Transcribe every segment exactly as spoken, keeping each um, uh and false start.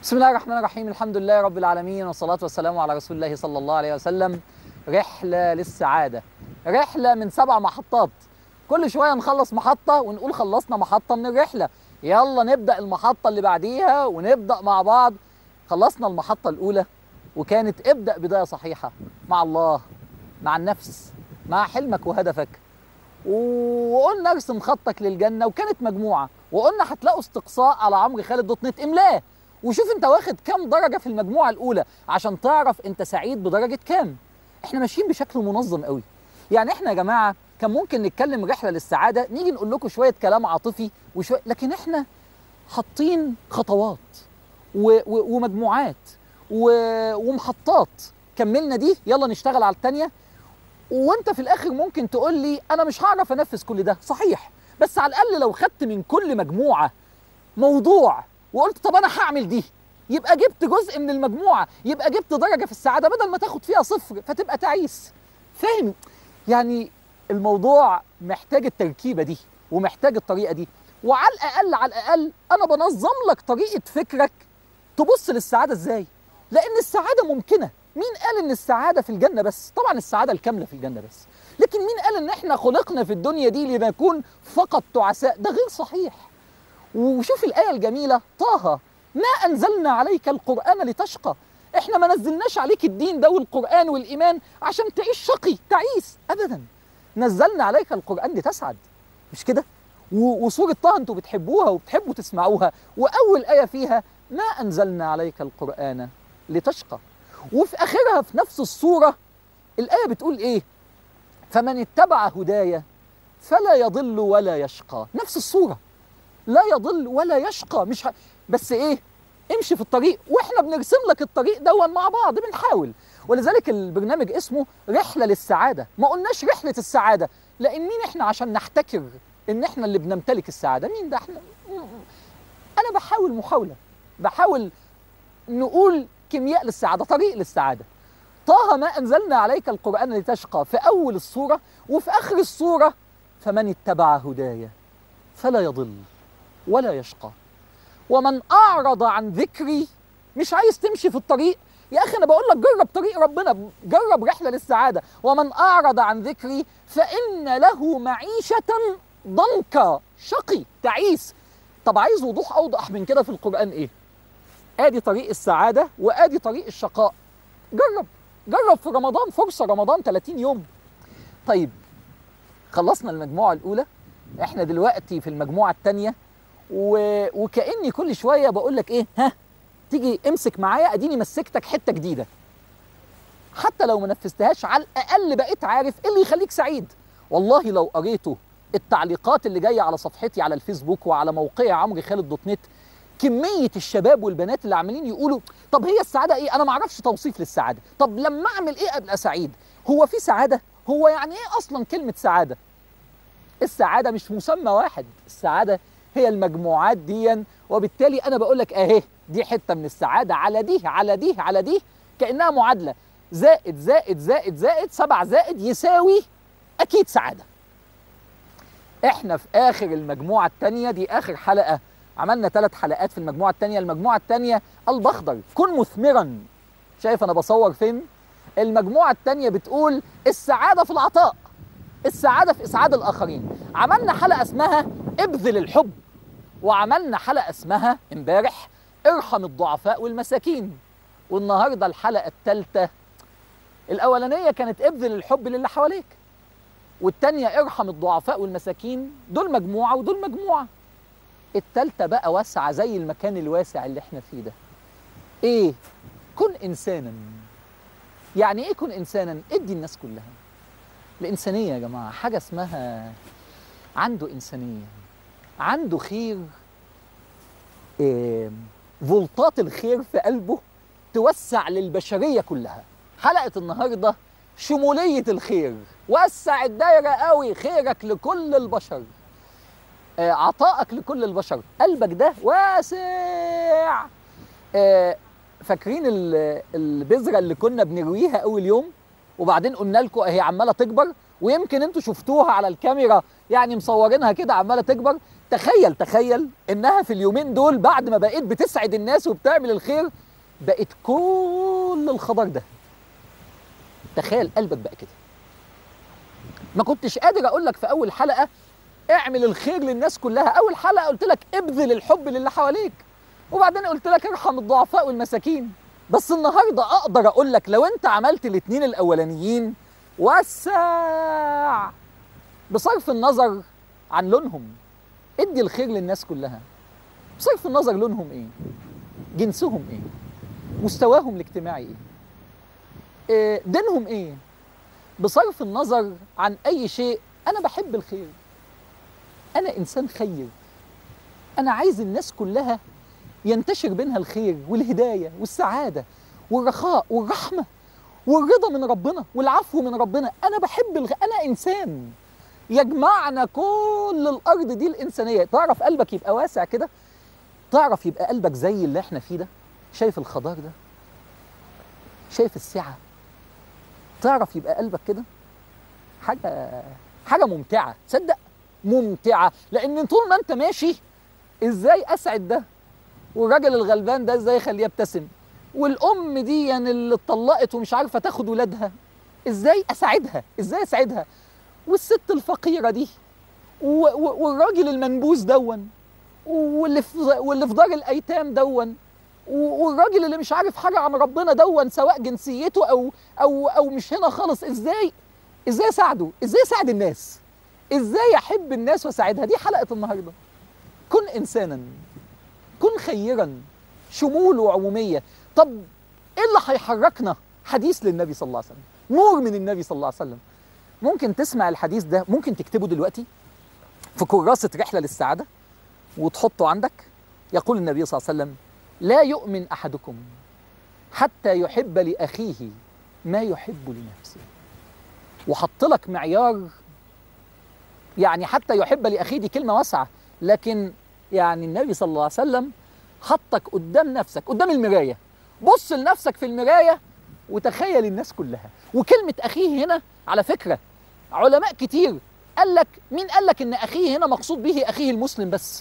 بسم الله الرحمن الرحيم. الحمد لله رب العالمين، والصلاة والسلام على رسول الله صلى الله عليه وسلم. رحلة للسعادة، رحلة من سبع محطات. كل شوية نخلص محطة ونقول خلصنا محطة من الرحلة، يلا نبدأ المحطة اللي بعديها ونبدأ مع بعض. خلصنا المحطة الأولى وكانت ابدأ بداية صحيحة مع الله، مع النفس، مع حلمك وهدفك، وقلنا ارسم خطك للجنة، وكانت مجموعة، وقلنا هتلاقوا استقصاء على عمرو خالد دوت نت املاه وشوف انت واخد كام درجة في المجموعة الأولى عشان تعرف انت سعيد بدرجة كام. احنا ماشيين بشكل منظم قوي. يعني احنا يا جماعة كان ممكن نتكلم رحلة للسعادة، نيجي نقول لكم شوية كلام عاطفي وشوية، لكن احنا حاطين خطوات و... و... ومجموعات و... ومحطات. كملنا دي، يلا نشتغل على التانية. وانت في الاخر ممكن تقول لي انا مش هعرف انفذ كل ده، صحيح، بس على الاقل لو خدت من كل مجموعة موضوع وقلت طب انا هعمل دي، يبقى جبت جزء من المجموعة، يبقى جبت درجة في السعادة بدل ما تاخد فيها صفر فتبقى تعيس. فاهم؟ يعني الموضوع محتاج التركيبة دي ومحتاج الطريقة دي. وعلى الأقل على الأقل أنا بنظم لك طريقة فكرك تبص للسعادة إزاي، لأن السعادة ممكنة. مين قال إن السعادة في الجنة بس؟ طبعا السعادة الكاملة في الجنة بس، لكن مين قال إن إحنا خلقنا في الدنيا دي لنكون فقط تعساء؟ ده غير صحيح. وشوف الآية الجميلة، طه ما أنزلنا عليك القرآن لتشقى. إحنا ما نزلناش عليك الدين ده والقرآن والإيمان عشان تعيش شقي تعيس، أبدا. نزلنا عليك القرآن لتسعد، مش كده؟ وسورة طه أنتوا بتحبوها وبتحبوا تسمعوها، وأول آية فيها ما أنزلنا عليك القرآن لتشقى. وفي آخرها في نفس السورة الآية بتقول إيه؟ فمن اتبع هدايا فلا يضل ولا يشقى. نفس السورة، لا يضل ولا يشقى. مش ه... بس ايه؟ امشي في الطريق، واحنا بنرسم لك الطريق دون مع بعض، بنحاول. ولذلك البرنامج اسمه رحلة للسعادة. ما قلناش رحلة السعادة، لان مين احنا عشان نحتكر ان احنا اللي بنمتلك السعادة؟ مين ده؟ احنا انا بحاول محاولة، بحاول نقول كيمياء للسعادة، طريق للسعادة. طه ما انزلنا عليك القرآن لتشقى في اول السورة، وفي اخر السورة فمن اتبع هدايا فلا يضل ولا يشقى. ومن أعرض عن ذكري، مش عايز تمشي في الطريق؟ يا أخي أنا بقول لك جرب طريق ربنا، جرب رحلة للسعادة. ومن أعرض عن ذكري فإن له معيشة ضنكا، شقي تعيس. طب عايز وضوح أوضح من كده في القرآن إيه؟ آدي طريق السعادة وآدي طريق الشقاء. جرب جرب في رمضان، فرصة رمضان ثلاثين يوم. طيب خلصنا المجموعة الأولى، احنا دلوقتي في المجموعة الثانية، و... وكأني كل شوية بقول لك ايه، ها تيجي امسك معايا، اديني مسكتك حتة جديدة. حتى لو ما نفذتهاش على الأقل بقيت عارف ايه اللي يخليك سعيد. والله لو قريتوا التعليقات اللي جاية على صفحتي على الفيسبوك وعلى موقعي عمرو خالد دوت نت، كمية الشباب والبنات اللي عمالين يقولوا طب هي السعادة ايه؟ انا ما اعرفش توصيف للسعادة. طب لما اعمل ايه ابقى سعيد؟ هو في سعادة؟ هو يعني ايه اصلا كلمة سعادة؟ السعادة مش مسمى واحد، السعادة هي المجموعات دي. وبالتالي أنا بقول لك أهي دي حتة من السعادة على دي على دي على دي، كأنها معادلة، زائد زائد زائد زائد سبع زائد يساوي أكيد سعادة. إحنا في آخر المجموعة الثانية، دي آخر حلقة، عملنا ثلاث حلقات في المجموعة الثانية. المجموعة الثانية البخضر، كن مثمرا. شايف أنا بصور فين؟ المجموعة الثانية بتقول السعادة في العطاء، السعادة في إسعاد الآخرين. عملنا حلقة اسمها ابذل الحب، وعملنا حلقة اسمها امبارح ارحم الضعفاء والمساكين، والنهاردة الحلقة الثالثة. الأولانية كانت ابذل الحب للي حواليك، والتانية ارحم الضعفاء والمساكين. دول مجموعة ودول مجموعة. الثالثة بقى واسعة زي المكان الواسع اللي احنا فيه ده. ايه؟ كن إنسانا. يعني ايه كن إنسانا؟ ادي الناس كلها الإنسانية يا جماعة. حاجة اسمها عنده إنسانية، عنده خير، إيه، فولتات الخير في قلبه توسع للبشرية كلها. حلقة النهاردة شمولية الخير، وسع الدايرة قوي، خيرك لكل البشر، إيه، عطائك لكل البشر، قلبك ده واسع. إيه، فاكرين البذرة اللي كنا بنرويها أول يوم وبعدين قلنا لكم اهي عماله تكبر، ويمكن انتوا شفتوها على الكاميرا يعني مصورينها كده عماله تكبر. تخيل تخيل انها في اليومين دول بعد ما بقيت بتسعد الناس وبتعمل الخير بقت كل الخضر ده. تخيل قلبك بقى كده. ما كنتش قادر اقول لك في اول حلقه اعمل الخير للناس كلها، اول حلقه قلت لك ابذل الحب للي حواليك، وبعدين قلت لك ارحم الضعفاء والمساكين. بس النهارده اقدر اقول لك لو انت عملت الاثنين الاولانيين وسع بصرف النظر عن لونهم، ادي الخير للناس كلها بصرف النظر لونهم ايه، جنسهم ايه، مستواهم الاجتماعي ايه، إيه دينهم ايه، بصرف النظر عن اي شيء. انا بحب الخير، انا انسان خير، انا عايز الناس كلها ينتشر بينها الخير والهدايه والسعاده والرخاء والرحمه والرضا من ربنا والعفو من ربنا. انا بحب الغ... انا انسان يجمعنا كل الارض دي الانسانيه. تعرف قلبك يبقى واسع كده، تعرف يبقى قلبك زي اللي احنا فيه ده، شايف الخضار ده، شايف السعه، تعرف يبقى قلبك كده حاجه حاجه ممتعه. تصدق ممتعه، لان طول ما انت ماشي ازاي اسعد ده، والراجل الغلبان ده ازاي اخليه يبتسم، والام دي يعني اللي اتطلقت ومش عارفه تاخد ولادها ازاي اساعدها، ازاي اساعدها، والست الفقيره دي والراجل المنبوذ دون، واللي في واللي في دار الايتام دون، والراجل اللي مش عارف حاجه عن ربنا دون سواء جنسيته او او او مش هنا خالص. ازاي ازاي اساعده، ازاي اساعد الناس، ازاي احب الناس واساعدها. دي حلقه النهارده. كن انسانا، كن خيرا، شمول وعموميه. طب ايه اللي هيحركنا؟ حديث للنبي صلى الله عليه وسلم، نور من النبي صلى الله عليه وسلم. ممكن تسمع الحديث ده، ممكن تكتبه دلوقتي في كراسة رحلة للسعادة وتحطه عندك. يقول النبي صلى الله عليه وسلم: لا يؤمن أحدكم حتى يحب لأخيه ما يحب لنفسه. وحط لك معيار، يعني حتى يحب لأخيه دي كلمة واسعة، لكن يعني النبي صلى الله عليه وسلم حطك قدام نفسك، قدام المراية. بص لنفسك في المراية وتخيل الناس كلها. وكلمة أخيه هنا على فكرة علماء كتير قال لك، مين قال لك إن أخيه هنا مقصود به أخيه المسلم بس؟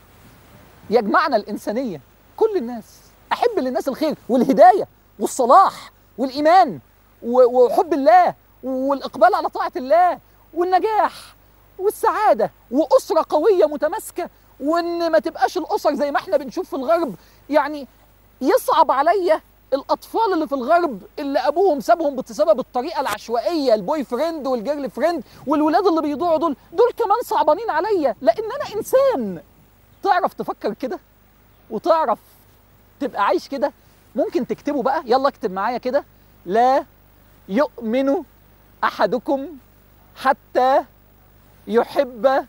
يجمعنا الإنسانية، كل الناس. أحب للناس الخير والهداية والصلاح والإيمان وحب الله والإقبال على طاعة الله والنجاح والسعادة وأسرة قوية متماسكة، وإن ما تبقاش الأسر زي ما احنا بنشوف في الغرب. يعني يصعب عليا الأطفال اللي في الغرب اللي أبوهم سابهم بسبب الطريقة العشوائية، البوي فريند والجيرل فريند، والولاد اللي بيضيعوا دول دول كمان صعبانين عليا، لأن أنا إنسان. تعرف تفكر كده وتعرف تبقى عايش كده. ممكن تكتبه بقى، يلا اكتب معايا كده: لا يؤمن أحدكم حتى يحب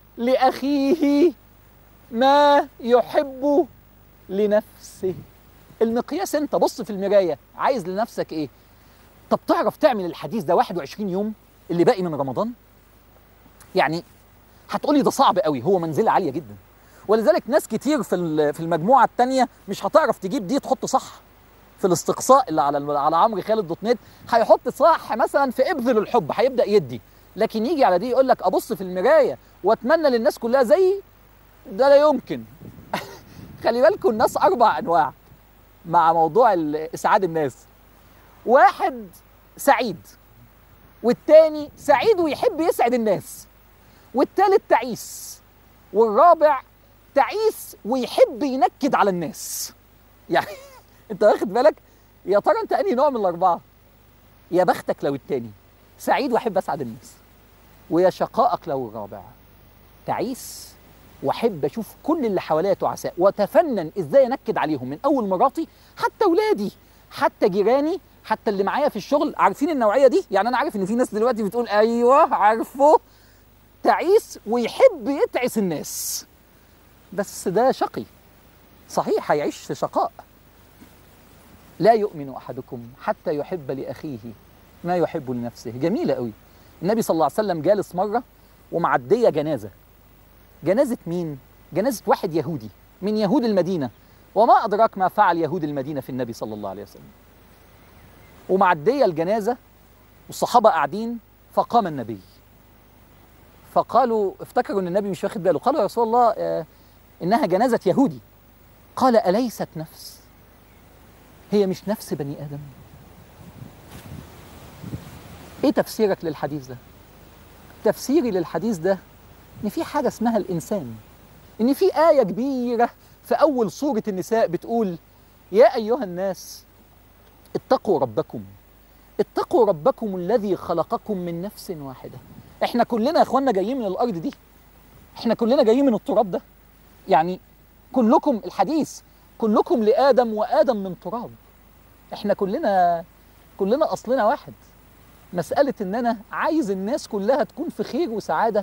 لأخيه ما يحب لنفسه. المقياس انت بص في المراية، عايز لنفسك ايه؟ طب تعرف تعمل الحديث ده واحد وعشرين يوم اللي باقي من رمضان؟ يعني هتقولي ده صعب قوي، هو منزلة عالية جدا، ولذلك ناس كتير في في المجموعة التانية مش هتعرف تجيب دي تحط صح في الاستقصاء اللي على على عمرو خالد دوت نت. هيحط صح مثلا في ابذل الحب، هيبدأ يدي، لكن يجي على دي يقول لك ابص في المراية واتمنى للناس كلها زي ده، لا يمكن. خلي بالكم الناس اربع انواع مع موضوع اسعاد الناس. واحد سعيد، والتاني سعيد ويحب يسعد الناس، والتالت تعيس، والرابع تعيس ويحب ينكد على الناس. يعني انت واخد بالك؟ يا ترى انت انهي نوع من الاربعه؟ يا بختك لو التاني سعيد واحب اسعد الناس، ويا شقائك لو الرابع تعيس واحب اشوف كل اللي حواليا تعساء واتفنن ازاي انكد عليهم، من اول مراتي حتى اولادي حتى جيراني حتى اللي معايا في الشغل. عارفين النوعيه دي؟ يعني انا عارف ان في ناس دلوقتي بتقول ايوه عارفه، تعيس ويحب يتعس الناس، بس ده شقي صحيح، هيعيش في شقاء. لا يؤمن احدكم حتى يحب لاخيه ما يحب لنفسه. جميله قوي. النبي صلى الله عليه وسلم جالس مره ومعديه جنازه. جنازه مين؟ جنازه واحد يهودي من يهود المدينه، وما ادراك ما فعل يهود المدينه في النبي صلى الله عليه وسلم. ومعديه الجنازه والصحابه قاعدين، فقام النبي فقالوا افتكروا ان النبي مش واخد باله، قالوا يا رسول الله آه انها جنازه يهودي. قال اليست نفس؟ هي مش نفس بني ادم؟ ايه تفسيرك للحديث ده؟ تفسيري للحديث ده ان في حاجه اسمها الانسان، ان في ايه كبيره في اول سوره النساء بتقول يا ايها الناس اتقوا ربكم، اتقوا ربكم الذي خلقكم من نفس واحده. احنا كلنا يا اخوانا جايين من الارض دي، احنا كلنا جايين من التراب ده، يعني كلكم، الحديث كلكم لآدم وآدم من تراب. احنا كلنا كلنا اصلنا واحد. مسألة ان انا عايز الناس كلها تكون في خير وسعادة،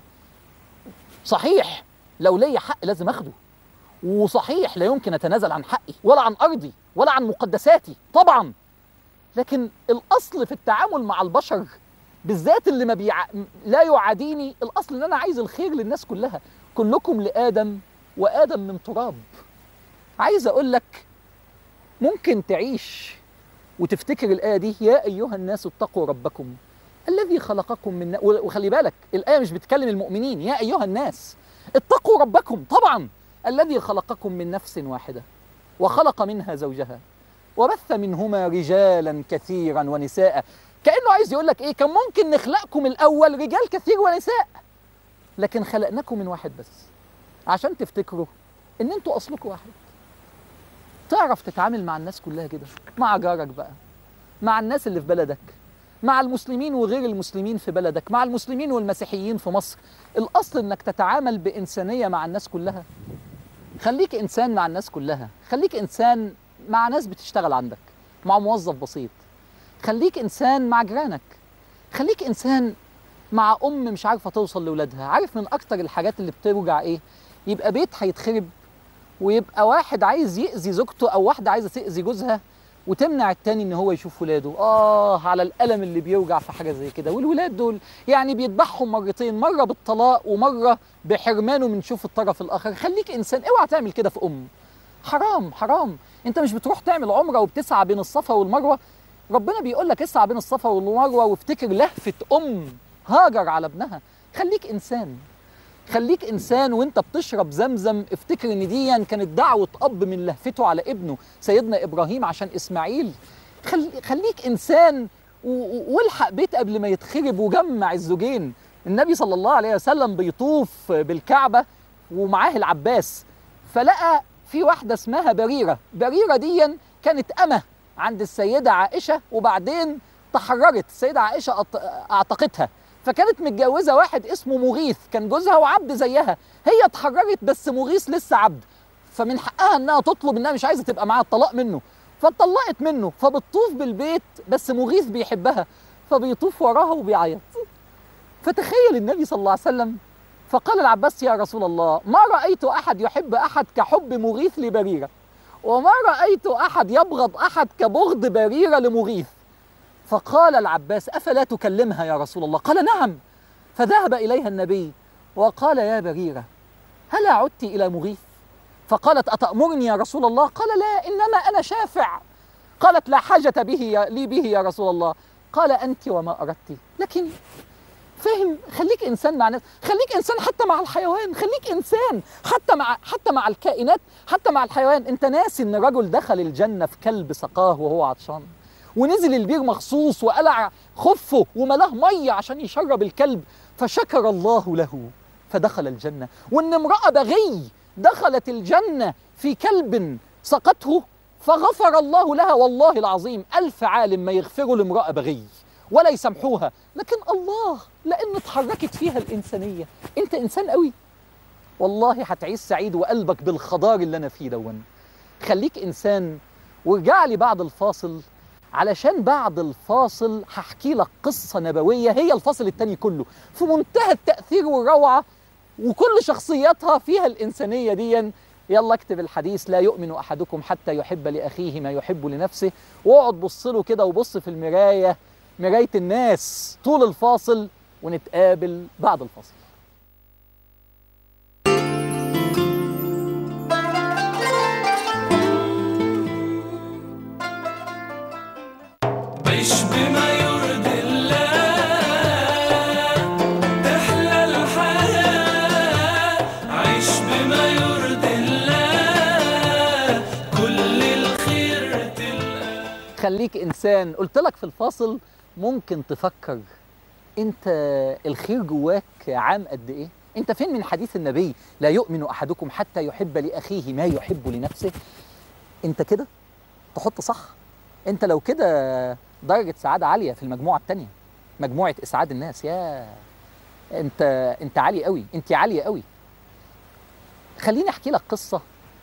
صحيح لو ليا حق لازم اخده، وصحيح لا يمكن اتنازل عن حقي ولا عن ارضي ولا عن مقدساتي طبعا، لكن الاصل في التعامل مع البشر بالذات اللي ما بيع... لا يعاديني، الاصل ان انا عايز الخير للناس كلها. كلكم لآدم وآدم من تراب. عايز اقول لك ممكن تعيش وتفتكر الآية دي يا أيها الناس اتقوا ربكم الذي خلقكم من ن... وخلي بالك الآية مش بتكلم المؤمنين، يا أيها الناس اتقوا ربكم طبعا الذي خلقكم من نفس واحدة وخلق منها زوجها وبث منهما رجالا كثيرا ونساء. كأنه عايز يقول لك إيه، كان ممكن نخلقكم الأول رجال كثير ونساء، لكن خلقناكم من واحد بس عشان تفتكروا إن أنتوا أصلكم واحد. تعرف تتعامل مع الناس كلها كده، مع جارك بقى، مع الناس اللي في بلدك، مع المسلمين وغير المسلمين في بلدك، مع المسلمين والمسيحيين في مصر. الأصل إنك تتعامل بإنسانية مع الناس كلها. خليك إنسان مع الناس كلها، خليك إنسان مع ناس بتشتغل عندك، مع موظف بسيط، خليك إنسان مع جيرانك، خليك إنسان مع أم مش عارفة توصل لأولادها. عارف من أكتر الحاجات اللي بتوجع إيه؟ يبقى بيت هيتخرب ويبقى واحد عايز يأذي زوجته أو واحدة عايزة تأذي جوزها وتمنع التاني إن هو يشوف ولاده. آه على الألم اللي بيوجع في حاجة زي كده. والولاد دول يعني بيذبحهم مرتين، مرة بالطلاق ومرة بحرمانه من شوف الطرف الآخر. خليك إنسان، اوعى تعمل كده في أم. حرام حرام. أنت مش بتروح تعمل عمرة وبتسعى بين الصفا والمروة؟ ربنا بيقول لك اسعى بين الصفا والمروة وافتكر لهفة أم هاجر على ابنها. خليك إنسان، خليك إنسان وإنت بتشرب زمزم افتكر إن دي كانت دعوة أب من لهفته على ابنه سيدنا إبراهيم عشان إسماعيل. خلي خليك إنسان والحق بيت قبل ما يتخرب وجمع الزوجين. النبي صلى الله عليه وسلم بيطوف بالكعبة ومعاه العباس، فلقى في واحدة اسمها بريرة. بريرة دي كانت أمة عند السيدة عائشة وبعدين تحررت، السيدة عائشة أعتقتها، فكانت متجوزة واحد اسمه مغيث كان جوزها وعبد زيها. هي اتحررت بس مغيث لسه عبد، فمن حقها انها تطلب انها مش عايزة تبقى معاها الطلاق منه، فاتطلقت منه. فبتطوف بالبيت بس مغيث بيحبها فبيطوف وراها وبيعيط. فتخيل النبي صلى الله عليه وسلم فقال العباس يا رسول الله ما رأيت أحد يحب أحد كحب مغيث لبريرة، وما رأيت أحد يبغض أحد كبغض بريرة لمغيث. فقال العباس أفلا تكلمها يا رسول الله؟ قال نعم. فذهب إليها النبي وقال يا بريرة هل عدت إلى مغيث؟ فقالت أتأمرني يا رسول الله؟ قال لا إنما أنا شافع. قالت لا حاجة به لي به يا رسول الله. قال أنت وما أردت. لكن فاهم، خليك إنسان مع الناس، خليك إنسان حتى مع الحيوان، خليك إنسان حتى مع حتى مع الكائنات، حتى مع الحيوان. أنت ناسي إن رجل دخل الجنة في كلب سقاه وهو عطشان، ونزل البير مخصوص وقلع خفه وملاه مية عشان يشرب الكلب، فشكر الله له فدخل الجنة. وإن امرأة بغي دخلت الجنة في كلب سقته فغفر الله لها. والله العظيم ألف عالم ما يغفروا لامرأة بغي ولا يسامحوها، لكن الله لأن اتحركت فيها الإنسانية. أنت إنسان قوي والله هتعيش سعيد وقلبك بالخضار اللي أنا فيه دون. خليك إنسان. وارجع لي بعد الفاصل، علشان بعد الفاصل هحكي لك قصة نبوية هي الفاصل التاني كله في منتهى التأثير والروعة، وكل شخصياتها فيها الإنسانية دي. يلا اكتب الحديث لا يؤمن أحدكم حتى يحب لأخيه ما يحب لنفسه، واقعد بص له كده وبص في المراية، مراية الناس، طول الفاصل، ونتقابل بعد الفاصل. عيش بما يرضي الله تحلى الحياة. تخليك إنسان. قلت لك في الفاصل ممكن تفكر أنت الخير جواك عام قد إيه؟ أنت فين من حديث النبي لا يؤمن أحدكم حتى يحب لأخيه ما يحب لنفسه؟ أنت كده تحط صح. أنت لو كده درجة سعادة عالية في المجموعة التانية، مجموعة إسعاد الناس. يا أنت أنت عالي قوي، أنت عالية قوي. خليني أحكي لك قصة،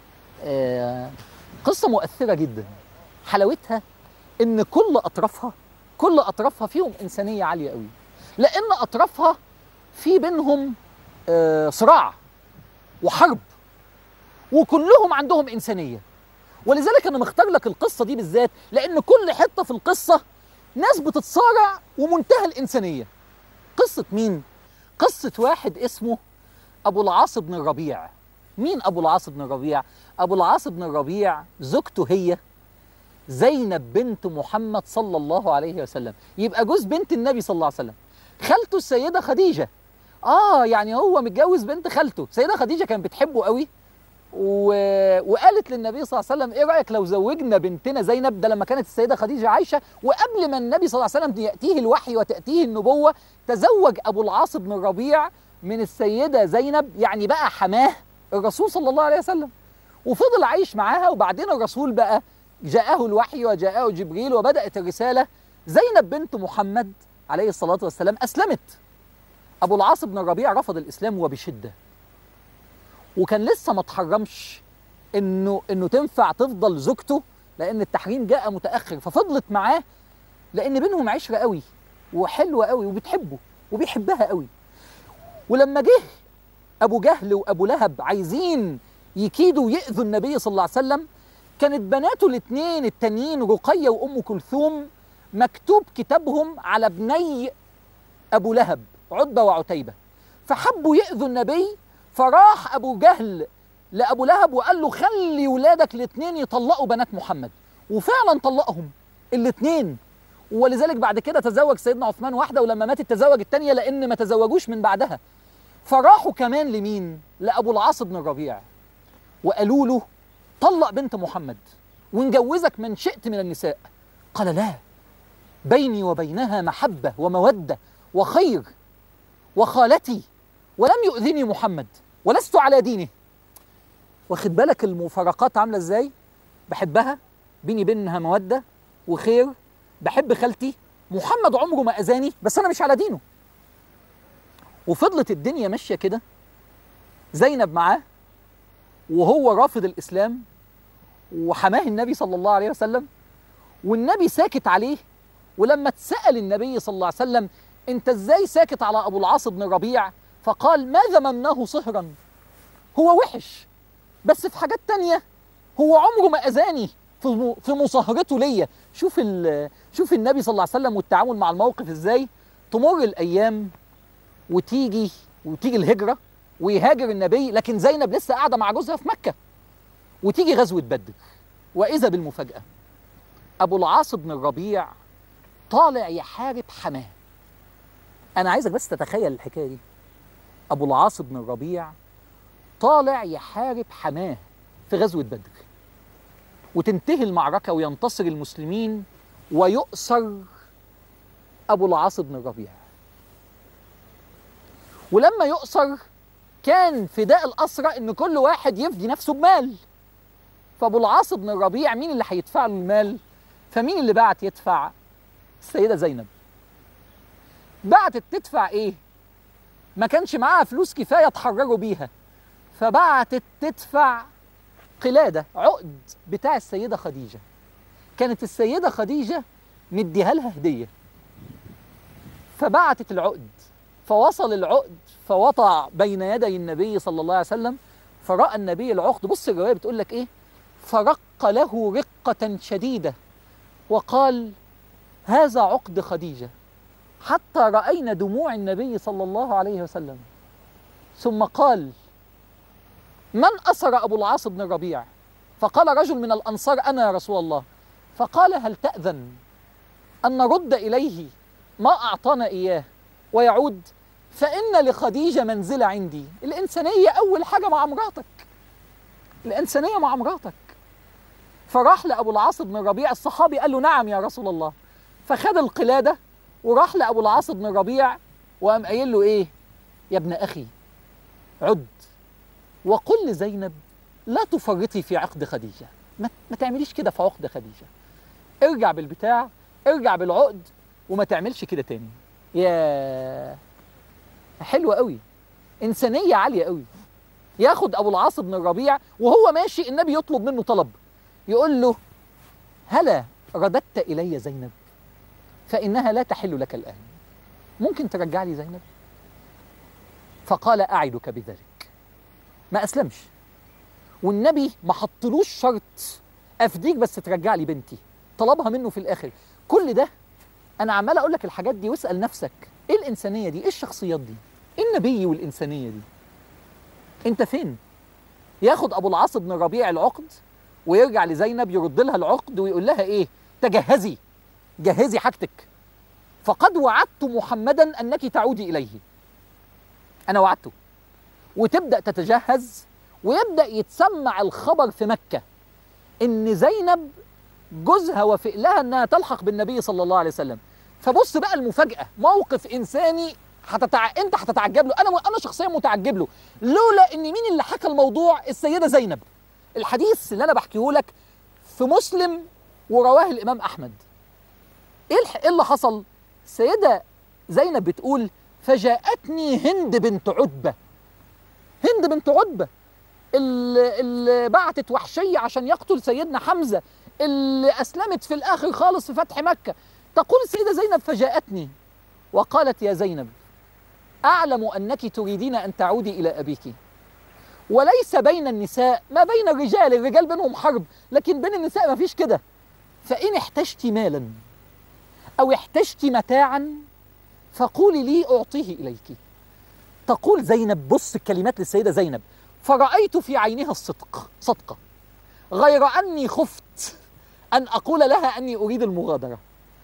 آه قصة مؤثرة جدا. حلاوتها إن كل أطرافها كل أطرافها فيهم إنسانية عالية قوي، لأن أطرافها في بينهم آه صراع وحرب، وكلهم عندهم إنسانية. ولذلك أنا مختار لك القصة دي بالذات، لأن كل حتة في القصة ناس بتتصارع ومنتهى الإنسانية. قصة مين؟ قصة واحد اسمه أبو العاص بن الربيع. مين أبو العاص بن الربيع؟ أبو العاص بن الربيع زوجته هي زينب بنت محمد صلى الله عليه وسلم، يبقى جوز بنت النبي صلى الله عليه وسلم. خالته السيدة خديجة، آه يعني هو متجوز بنت خالته. السيدة خديجة كانت بتحبه قوي، و... وقالت للنبي صلى الله عليه وسلم: ايه رايك لو زوجنا بنتنا زينب؟ ده لما كانت السيده خديجه عايشه، وقبل ما النبي صلى الله عليه وسلم ياتيه الوحي وتاتيه النبوه تزوج ابو العاص بن الربيع من السيده زينب، يعني بقى حماه الرسول صلى الله عليه وسلم، وفضل عايش معاها. وبعدين الرسول بقى جاءه الوحي وجاءه جبريل وبدات الرساله. زينب بنت محمد عليه الصلاه والسلام اسلمت. ابو العاص بن الربيع رفض الاسلام وبشده، وكان لسه ما اتحرمش انه انه تنفع تفضل زوجته، لان التحريم جاء متاخر. ففضلت معاه لان بينهم عشره قوي وحلوه قوي، وبتحبه وبيحبها قوي. ولما جه ابو جهل وابو لهب عايزين يكيدوا ويأذوا النبي صلى الله عليه وسلم، كانت بناته الاثنين التانيين رقيه وام كلثوم مكتوب كتابهم على ابني ابو لهب عتبه وعتيبه، فحبوا يأذوا النبي. فراح أبو جهل لأبو لهب وقال له: خلي ولادك الاثنين يطلقوا بنات محمد. وفعلا طلقهم الاثنين. ولذلك بعد كده تزوج سيدنا عثمان واحدة، ولما ماتت تزوج الثانية، لأن ما تزوجوش من بعدها. فراحوا كمان لمين؟ لأبو العاص بن الربيع، وقالوا له: طلق بنت محمد ونجوزك من شئت من النساء. قال: لا، بيني وبينها محبة ومودة وخير وخالتي، ولم يؤذني محمد ولست على دينه. واخد بالك المفارقات عامله ازاي؟ بحبها، بيني بينها موده وخير، بحب خالتي، محمد عمره ما اذاني، بس انا مش على دينه. وفضلت الدنيا ماشيه كده، زينب معاه وهو رافض الاسلام، وحماه النبي صلى الله عليه وسلم، والنبي ساكت عليه. ولما اتسأل النبي صلى الله عليه وسلم: انت ازاي ساكت على ابو العاص بن الربيع؟ فقال: ما ذممناه صهرا، هو وحش بس في حاجات تانية هو عمره ما أذاني في في مصاهرته ليا. شوف شوف النبي صلى الله عليه وسلم والتعامل مع الموقف ازاي. تمر الأيام وتيجي وتيجي الهجرة ويهاجر النبي، لكن زينب لسه قاعدة مع جوزها في مكة. وتيجي غزوة بدر، وإذا بالمفاجأة أبو العاص بن الربيع طالع يحارب حماه. أنا عايزك بس تتخيل الحكاية دي. أبو العاص بن الربيع طالع يحارب حماه في غزوة بدر، وتنتهي المعركة وينتصر المسلمين ويؤسر أبو العاص بن الربيع. ولما يؤسر كان فداء الأسرى إن كل واحد يفدي نفسه بمال. فأبو العاص بن الربيع مين اللي هيدفع له المال؟ فمين اللي بعت يدفع؟ السيدة زينب. بعتت تدفع إيه؟ ما كانش معاها فلوس كفاية تحرروا بيها، فبعتت تدفع قلادة، عقد بتاع السيدة خديجة. كانت السيدة خديجة مديها لها هدية، فبعتت العقد. فوصل العقد فوضع بين يدي النبي صلى الله عليه وسلم، فرأى النبي العقد. بص الرواية بتقول لك إيه: فرق له رقة شديدة وقال: هذا عقد خديجة، حتى رأينا دموع النبي صلى الله عليه وسلم. ثم قال: من أسر أبو العاص بن الربيع؟ فقال رجل من الأنصار: أنا يا رسول الله. فقال: هل تأذن أن نرد إليه ما أعطانا إياه ويعود؟ فإن لخديجة منزلة عندي. الإنسانية أول حاجة مع مراتك، الإنسانية مع مراتك. فراح لأبو العاص بن الربيع الصحابي قال له نعم يا رسول الله. فخد القلادة وراح لأبو العاص بن الربيع وقام قايل له إيه؟ يا ابن أخي عد وقل لزينب لا تفرطي في عقد خديجة، ما, ما تعمليش كده في عقد خديجة، ارجع بالبتاع، ارجع بالعقد وما تعملش كده تاني. يا حلوة قوي، إنسانية عالية قوي. ياخد أبو العاص بن الربيع وهو ماشي النبي يطلب منه طلب، يقول له هلا رددت إلي زينب فإنها لا تحل لك الآن، ممكن ترجع لي زينب؟ فقال أعدك بذلك. ما أسلمش، والنبي ما حطلوش شرط أفديك بس ترجع لي بنتي، طلبها منه في الآخر. كل ده أنا عمال أقول لك الحاجات دي واسأل نفسك إيه الإنسانية دي؟ إيه الشخصيات دي؟ إيه النبي والإنسانية دي؟ أنت فين؟ ياخد أبو العاص بن الربيع العقد ويرجع لزينب يرد لها العقد ويقول لها إيه؟ تجهزي، جهزي حاجتك، فقد وعدت محمدا أنك تعودي إليه. أنا وعدته. وتبدأ تتجهز، ويبدأ يتسمع الخبر في مكة إن زينب جوزها وافق لها إنها تلحق بالنبي صلى الله عليه وسلم. فبص بقى المفاجأة، موقف إنساني هتتع... أنت هتتعجب له، أنا أنا شخصيا متعجب له، لولا إن مين اللي حكى الموضوع؟ السيدة زينب. الحديث اللي أنا بحكيه لك في مسلم ورواه الإمام أحمد. إيه الح... اللي حصل؟ السيدة زينب بتقول فجاءتني هند بنت عتبة. هند بنت عتبة اللي, اللي بعتت وحشية عشان يقتل سيدنا حمزة، اللي أسلمت في الآخر خالص في فتح مكة. تقول السيدة زينب فجاءتني وقالت يا زينب أعلم أنك تريدين أن تعودي إلى أبيك، وليس بين النساء ما بين الرجال، الرجال بينهم حرب، لكن بين النساء ما فيش كده. فإن احتجت مالا أو احتجت متاعا فقولي لي أعطيه إليك. تقول زينب، بص الكلمات للسيدة زينب، فرأيت في عينها الصدق صدقة، غير أني خفت أن أقول لها أني أريد المغادرة.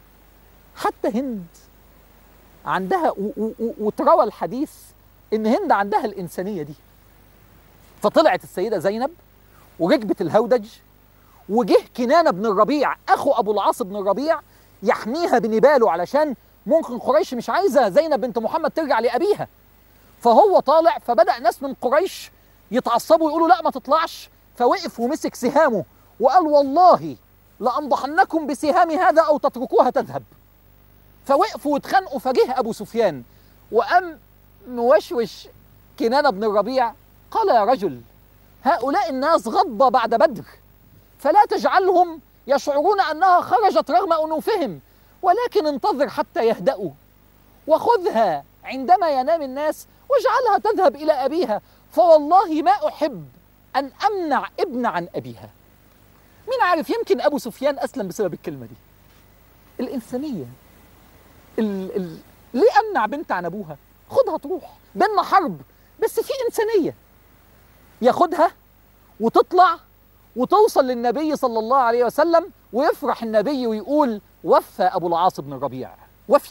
حتى هند عندها، وتروى الحديث إن هند عندها الإنسانية دي. فطلعت السيدة زينب وركبت الهودج، وجه كنانة بن الربيع أخو أبو العاص بن الربيع يحميها بنباله، علشان ممكن قريش مش عايزة زينب بنت محمد ترجع لأبيها. فهو طالع، فبدأ ناس من قريش يتعصبوا يقولوا لا ما تطلعش، فوقف ومسك سهامه وقال والله لأنضحنكم بسهام هذا أو تتركوها تذهب. فوقفوا واتخانقوا، فجه أبو سفيان وقام موشوش كنانة بن الربيع، قال يا رجل هؤلاء الناس غضبة بعد بدر، فلا تجعلهم يشعرون أنها خرجت رغم أنوفهم، ولكن انتظر حتى يهدأوا، وخذها عندما ينام الناس واجعلها تذهب إلى أبيها، فوالله ما أحب أن أمنع ابن عن أبيها. مين عارف، يمكن أبو سفيان أسلم بسبب الكلمة دي. الإنسانية، ال ال ليه أمنع بنت عن أبوها؟ خدها تروح، بيننا حرب بس في إنسانية. ياخدها وتطلع وتوصل للنبي صلى الله عليه وسلم، ويفرح النبي ويقول وفى أبو العاص بن الربيع، وفي.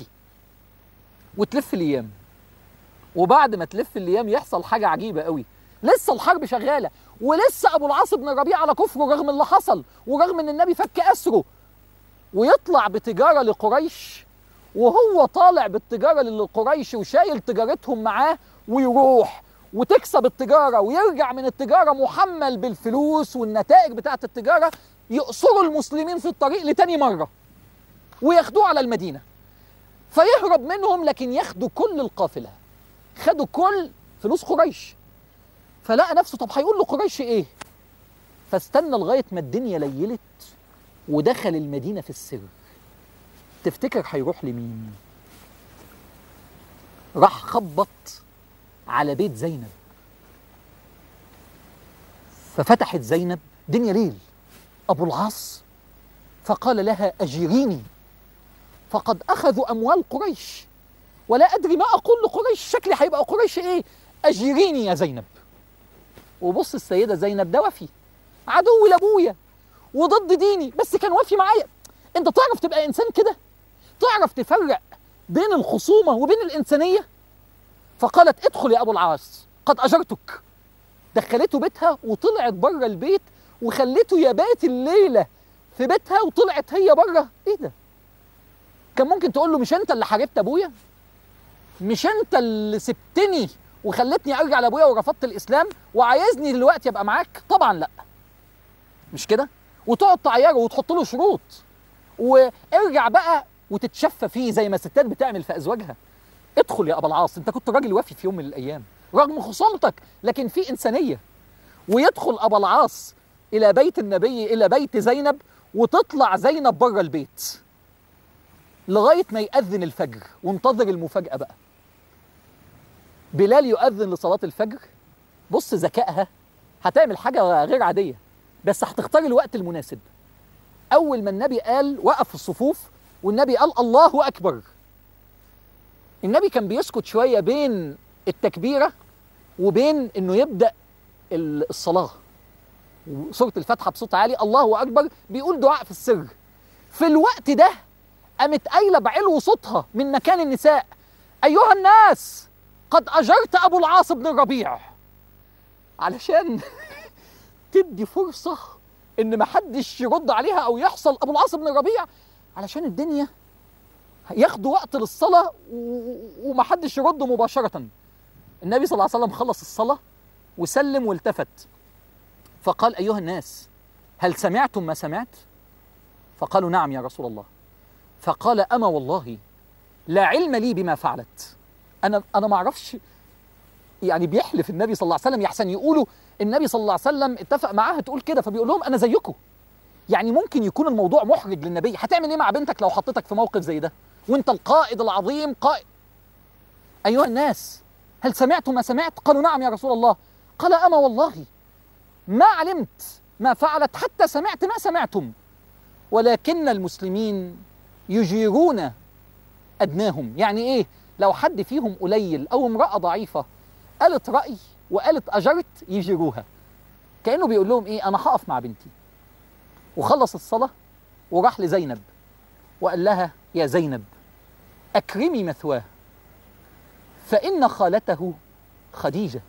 وتلف الأيام، وبعد ما تلف الأيام يحصل حاجة عجيبة قوي. لسه الحرب شغالة، ولسه أبو العاص بن الربيع على كفره رغم اللي حصل، ورغم إن النبي فك أسره، ويطلع بتجارة لقريش، وهو طالع بالتجارة لقريش وشايل تجارتهم معاه، ويروح وتكسب التجارة ويرجع من التجارة محمل بالفلوس والنتائج بتاعت التجارة، يأسروا المسلمين في الطريق لتاني مرة وياخدوه على المدينة، فيهرب منهم، لكن ياخدوا كل القافلة، خدوا كل فلوس قريش. فلقى نفسه طب هيقول له قريش ايه؟ فاستنى لغاية ما الدنيا ليلت ودخل المدينة في السر. تفتكر هيروح لمين؟ راح خبط على بيت زينب، ففتحت زينب، دنيا ليل، أبو العاص، فقال لها أجيريني فقد أخذوا أموال قريش ولا أدري ما أقول لقريش، شكلي هيبقى قريش إيه؟ أجيريني يا زينب. وبص السيدة زينب ده وفي، عدو لأبويا وضد ديني، بس كان وفي معايا. أنت تعرف تبقى إنسان كده؟ تعرف تفرق بين الخصومة وبين الإنسانية؟ فقالت ادخل يا أبو العاص قد أجرتك. دخلته بيتها وطلعت بره البيت وخليته يبات الليله في بيتها وطلعت هي بره. ايه ده؟ كان ممكن تقول له مش انت اللي حاربت ابويا؟ مش انت اللي سبتني وخلتني ارجع لابويا ورفضت الاسلام وعايزني دلوقتي ابقى معاك؟ طبعا لا، مش كده. وتقعد تعيره وتحط له شروط وارجع بقى وتتشفى فيه زي ما الستات بتعمل في ازواجها. ادخل يا ابا العاص، انت كنت راجل وافي في يوم من الايام رغم خصومتك، لكن في انسانيه. ويدخل ابا العاص الى بيت النبي، الى بيت زينب، وتطلع زينب بره البيت لغايه ما يأذن الفجر. وانتظر المفاجاه بقى. بلال يؤذن لصلاه الفجر. بص ذكائها، هتعمل حاجه غير عاديه بس هتختار الوقت المناسب. اول ما النبي قال وقف في الصفوف والنبي قال الله اكبر، النبي كان بيسكت شويه بين التكبيره وبين انه يبدا الصلاه. وسوره الفاتحه بصوت عالي، الله اكبر، بيقول دعاء في السر. في الوقت ده قامت قايله بعلو صوتها من مكان النساء: ايها الناس قد اجرت ابو العاص بن الربيع، علشان تدي فرصه ان محدش يرد عليها او يحصل ابو العاص بن الربيع، علشان الدنيا ياخدوا وقت للصلاه ومحدش يرد مباشره. النبي صلى الله عليه وسلم خلص الصلاه وسلم والتفت فقال: ايها الناس هل سمعتم ما سمعت؟ فقالوا: نعم يا رسول الله. فقال: اما والله لا علم لي بما فعلت. انا انا ما اعرفش. يعني بيحلف النبي صلى الله عليه وسلم يحسن يقولوا النبي صلى الله عليه وسلم اتفق معاها تقول كده، فبيقول لهم انا زيكم. يعني ممكن يكون الموضوع محرج للنبي. هتعمل ايه مع بنتك لو حطيتك في موقف زي ده وانت القائد العظيم قائد؟ ايها الناس هل سمعتم ما سمعت؟ قالوا: نعم يا رسول الله. قال: اما والله ما علمت ما فعلت حتى سمعت ما سمعتم، ولكن المسلمين يجيرون أدناهم. يعني إيه؟ لو حد فيهم قليل أو امرأة ضعيفة قالت رأي وقالت أجرت يجيروها. كأنه بيقول لهم إيه؟ أنا هقف مع بنتي. وخلص الصلاة وراح لزينب وقال لها: يا زينب أكرمي مثواه فإن خالته خديجة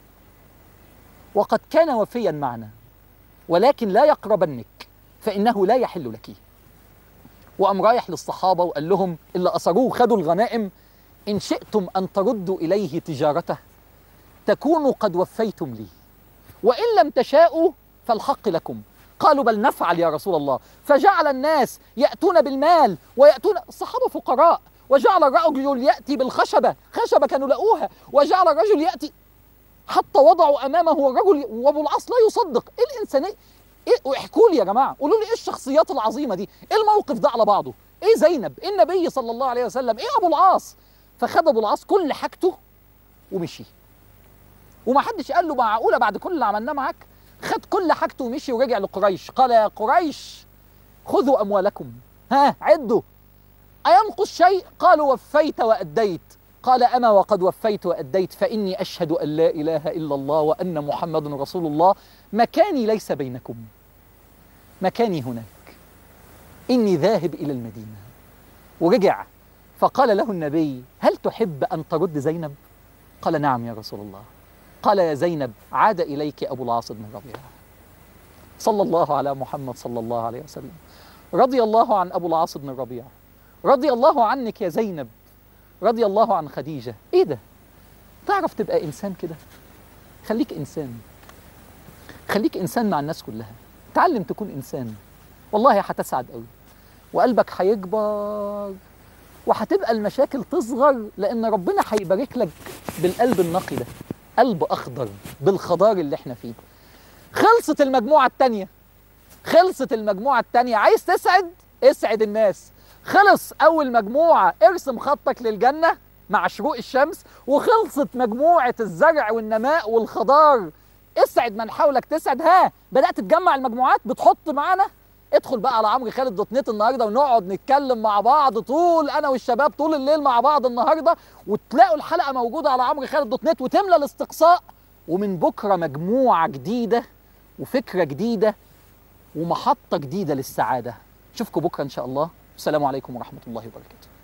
وقد كان وفيا معنا، ولكن لا يقربنك فإنه لا يحل لك. وقام رايح للصحابة وقال لهم اللي أسروه خدوا الغنائم: إن شئتم أن تردوا إليه تجارته تكونوا قد وفيتم لي، وإن لم تشاءوا فالحق لكم. قالوا: بل نفعل يا رسول الله. فجعل الناس يأتون بالمال ويأتون، الصحابة فقراء، وجعل الرجل يأتي بالخشبة، خشبة كانوا لقوها، وجعل الرجل يأتي حتى وضعوا أمامه والرجل وأبو العاص لا يصدق. إيه الإنسانية؟ إيه؟ احكوا لي يا جماعة، قولوا لي إيه الشخصيات العظيمة دي؟ إيه الموقف ده على بعضه؟ إيه زينب؟ إيه النبي صلى الله عليه وسلم؟ إيه أبو العاص؟ فخد أبو العاص كل حاجته ومشي. وما حدش قال له معقولة بعد كل اللي عملناه معاك؟ خد كل حاجته ومشي ورجع لقريش. قال: يا قريش خذوا أموالكم، ها عدوا، أينقص شيء؟ قالوا: وفيت وأديت. قال: أما وقد وفيت وأديت فإني أشهد أن لا إله إلا الله وأن محمد رسول الله. مكاني ليس بينكم، مكاني هناك، إني ذاهب إلى المدينة. ورجع فقال له النبي: هل تحب أن ترد زينب؟ قال: نعم يا رسول الله. قال: يا زينب عاد إليك أبو العاص بن الربيع. صلى الله على محمد صلى الله عليه وسلم. رضي الله عن أبو العاص بن الربيع، رضي الله عنك يا زينب، رضي الله عن خديجة. إيه ده؟ تعرف تبقى إنسان كده؟ خليك إنسان، خليك إنسان مع الناس كلها. تعلم تكون إنسان، والله هتسعد قوي وقلبك هيكبر وهتبقى المشاكل تصغر، لأن ربنا هيبارك لك بالقلب النقي ده، قلب أخضر بالخضار اللي احنا فيه. خلصت المجموعة التانية، خلصت المجموعة التانية. عايز تسعد؟ اسعد الناس. خلص أول مجموعة، ارسم خطك للجنة مع شروق الشمس. وخلصت مجموعة الزرع والنماء والخضار، اسعد من حولك تسعد. ها بدأت تجمع المجموعات، بتحط معانا؟ ادخل بقى على عمرو خالد دوت نت النهارده ونقعد نتكلم مع بعض طول انا والشباب طول الليل مع بعض النهارده، وتلاقوا الحلقه موجوده على عمرو خالد دوت نت وتملى الاستقصاء. ومن بكره مجموعه جديده وفكره جديده ومحطه جديده للسعاده. اشوفكم بكره ان شاء الله. السلام عليكم ورحمه الله وبركاته.